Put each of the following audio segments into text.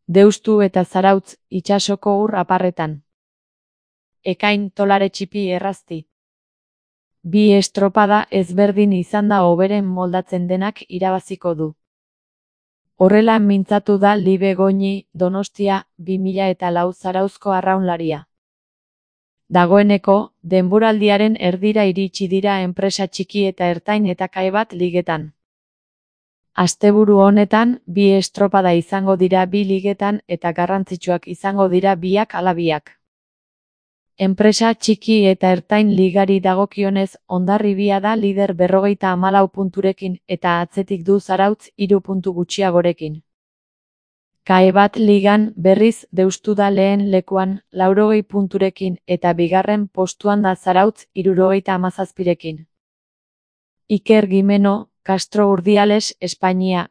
Deustu eta Zarautz itsasoko ur aparretan. Ekain tolare txipi errazti. Bi estropada ezberdin izanda hoberen moldatzen denak irabaziko du. Horrela mintzatu da Libe Goñi Donostia 2004 Zarauzko arraunlaria. Dagoeneko, denboraldiaren erdira iritsi dira enpresa txiki eta ertain eta kae bat ligetan. Asteburu honetan, bi estropada izango dira bi ligetan eta garrantzitsuak izango dira biak ala biak. Enpresa txiki eta ertain ligari dagokionez, Hondarribia da lider 54 punturekin eta atzetik du Zarautz 3 puntu gutxiagorekin. Kae bat ligan berriz Deustu da lehen lekuan 80 punturekin eta bigarren postuan da Zarautz 77rekin. Iker Gimeno, Castro Urdiales, Espainia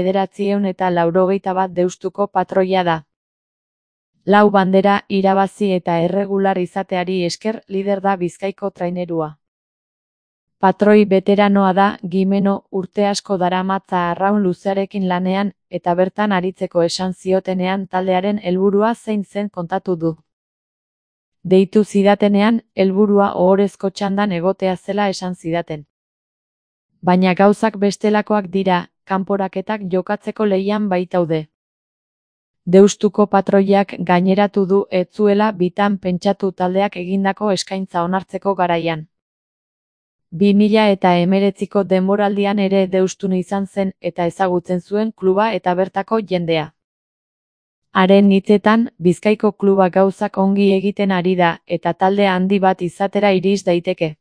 1981 Deustuko patroia da. Lau bandera irabazi eta erregular izateari esker lider da Bizkaiko trainerua. Patroi beteranoa da, Gimeno urte asko daramatza arraun luzearekin lanean eta bertan aritzeko esan ziotenean taldearen helburua zein zen kontatu du. Deitu zidatenean, helburua ohorezko txandan egotea zela esan zidaten. Baina gauzak bestelakoak dira, kanporaketak jokatzeko lehian baitaude. Deustuko patroiak gaineratu du ez zuela bitan pentsatu taldeak egindako eskaintza onartzeko garaian. 2019ko denboraldian ere Deustun izan zen eta ezagutzen zuen kluba eta bertako jendea. Haren hitzetan, Bizkaiko kluba gauzak ongi egiten ari da eta talde handi bat izatera iris daiteke.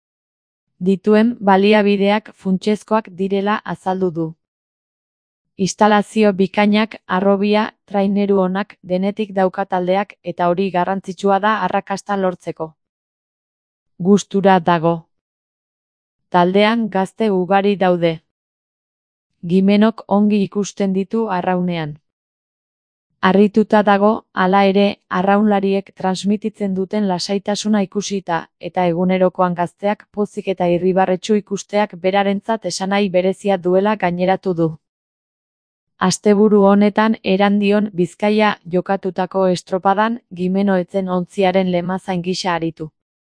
Dituen baliabideak funtsezkoak direla azaldu du. Instalazio bikainak, harrobia, traineru onak denetik dauka taldeak eta hori garrantzitsua da arrakasta lortzeko. Gustura dago. Taldean gazte ugari daude. Gimenok ongi ikusten ditu arraunean. Harrituta dago, hala ere, arraunlariek transmititzen duten lasaitasuna ikusita eta egunerokoan gazteak pozik eta irribarretsu ikusteak berarentzat esanahi berezia duela gaineratu du. Asteburu honetan Erandion Bizkaia jokatutako estropadan Gimeno etzen ontziaren lemazain gisa aritu.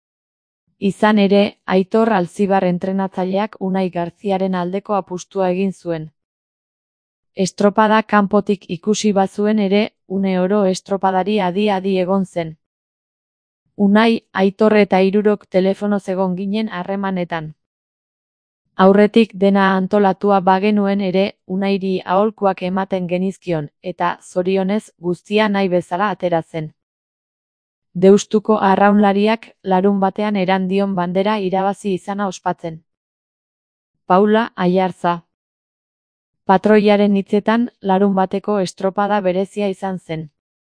Izan ere, Aitor Alzibar entrenatzaileak Unai Garziaren aldeko apustua egin zuen. Estropada kanpotik ikusi bazuen ere, une oro estropadari adi-adi egon zen. Unai, Aitor eta hirurok telefonoz egon ginen harremanetan. Aurretik dena antolatua bagenuen ere, Unairi aholkuak ematen genizkion, eta, zorionez, guztia nahi bezala atera zen. Deustuko arraunlariak larunbatean Erandion bandera irabazi izana ospatzen. Paula Aiartza. Patroiaren hitzetan, larunbateko estropada berezia izan zen.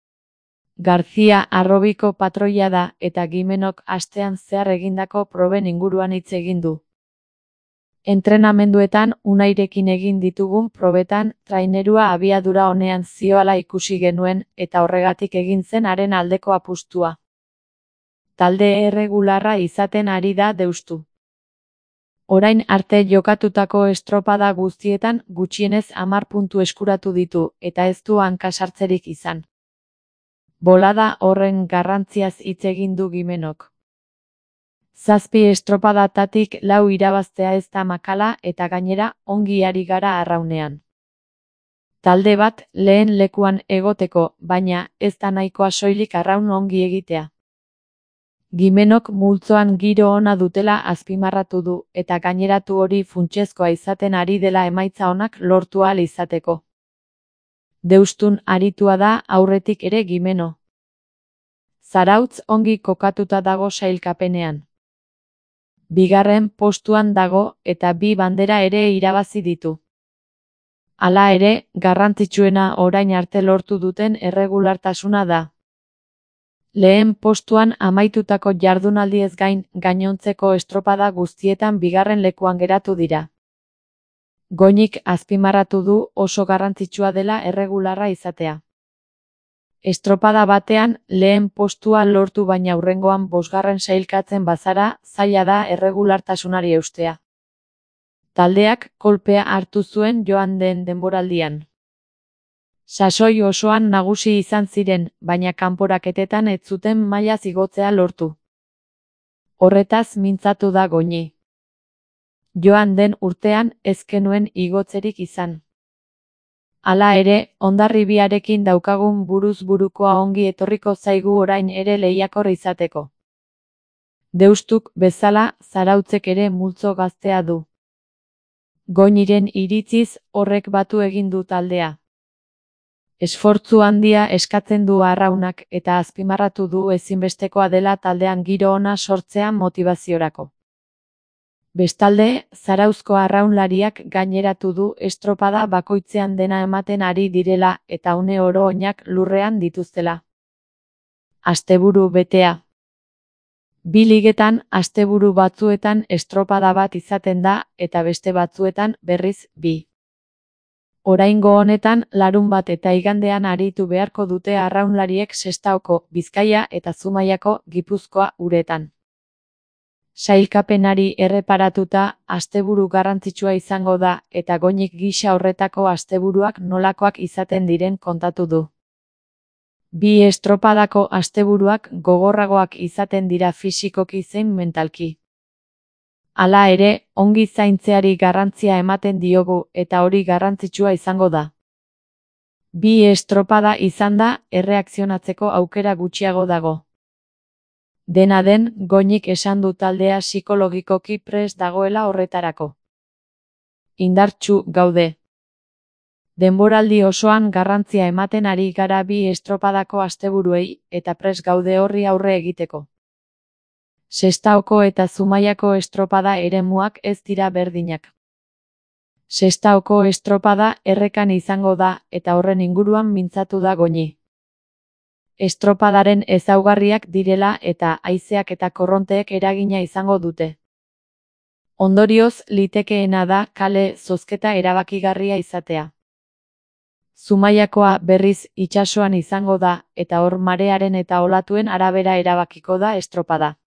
Garzia Harrobiko patroia da eta Gimenok astean zehar egindako proben inguruan hitz egin du. Entrenamenduetan Unairekin egin ditugun probetan trainerua abiadura onean zioala ikusi genuen eta horregatik egin zen haren aldeko apustua. Talde erregularra izaten ari da Deustu. Orain arte jokatutako estropada guztietan gutxienez 10 puntu eskuratu ditu eta ez du hanka sartzerik izan. Bolada horren garrantziaz hitz egin du Gimenok. 7 estropadatatik 4 irabaztea ez da makala eta gainera ongi ari gara arraunean. Talde bat lehen lekuan egoteko, baina ez da nahikoa soilik arraun ongi egitea. Gimenok multzoan giro ona dutela azpimarratu du eta gaineratu hori funtsezkoa izaten ari dela emaitza onak lortu ahal izateko. Deustun aritua da aurretik ere Gimeno. Zarautz ongi kokatuta dago sailkapenean. Bigarren postuan dago eta 2 bandera ere irabazi ditu. Hala ere, garrantzitsuena orain arte lortu duten erregulartasuna da. Lehen postuan amaitutako jardunaldiez gain, gainontzeko estropada guztietan bigarren lekuan geratu dira. Goñik azpimarratu du oso garrantzitsua dela erregularra izatea. Estropada batean, lehen postua lortu baina hurrengoan 5. sailkatzen bazara, zaila da erregulartasunari eustea. Taldeak kolpea hartu zuen joan den denboraldian. Sasoi osoan nagusi izan ziren, baina kanporaketetan ez zuten mailaz igotzea lortu. Horretaz mintzatu da Goñi. Joan den urtean ez genuen igotzerik izan. Hala ere, Hondarribiarekin daukagun buruz burukoa ongi etorriko zaigu orain ere lehiakor izateko. Deustuk bezala, Zarautzek ere multzo gaztea du. Goñiren iritziz, horrek batu egin du taldea. Esfortzu handia eskatzen du arraunak eta azpimarratu du ezinbestekoa dela taldean giro ona sortzea motibaziorako. Bestalde, Zarauzko arraunlariak gaineratu du estropada bakoitzean dena ematen ari direla eta une oro oinak lurrean dituztela. Asteburu betea. Bi ligetan asteburu batzuetan estropada bat izaten da eta beste batzuetan berriz bi. Oraingo honetan larunbat eta igandean aritu beharko dute arraunlariek Sestaoko, Bizkaia eta Zumaiako, Gipuzkoa uretan. Sailkapenari erreparatuta, asteburu garrantzitsua izango da eta Goñik gisa horretako asteburuak nolakoak izaten diren kontatu du. Bi estropadako asteburuak gogorragoak izaten dira fisikoki zein mentalki. Hala ere, ongi zaintzeari garrantzia ematen diogu eta hori garrantzitsua izango da. Bi estropada izanda, erreakzionatzeko aukera gutxiago dago. Dena den, Goñik esan du taldea psikologikoki prest dagoela horretarako. Indartsu gaude. Denboraldi osoan garrantzia ematen ari gara bi estropadako asteburuei eta prest gaude horri aurre egiteko. Sestaoko eta Zumaiako estropada eremuak ez dira berdinak. Sestaoko estropada errekan izango da eta horren inguruan mintzatu da Goñi. Estropadaren ezaugarriak direla eta haizeak eta korronteek eragina izango dute. Ondorioz, litekeena da kale zozketa erabakigarria izatea. Zumaiakoa berriz itsasoan izango da eta hor marearen eta olatuen arabera erabakiko da estropada.